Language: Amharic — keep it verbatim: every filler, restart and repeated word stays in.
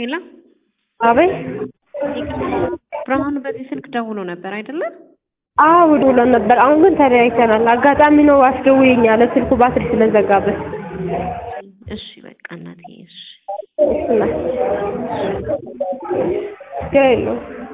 ሄላ አቤት ብርሃኑ በዚህ ስልክ ደውሎ ነበር አይደለ? አዎ ደውሎ ነበር። አሁን ግን ተለያይተናል። አጋጣሚ ነው አስደውይኝ አለ ስልኩ ባትሪ ስለዘጋበት። እሺ በቃ እናቴ እሺ እሺ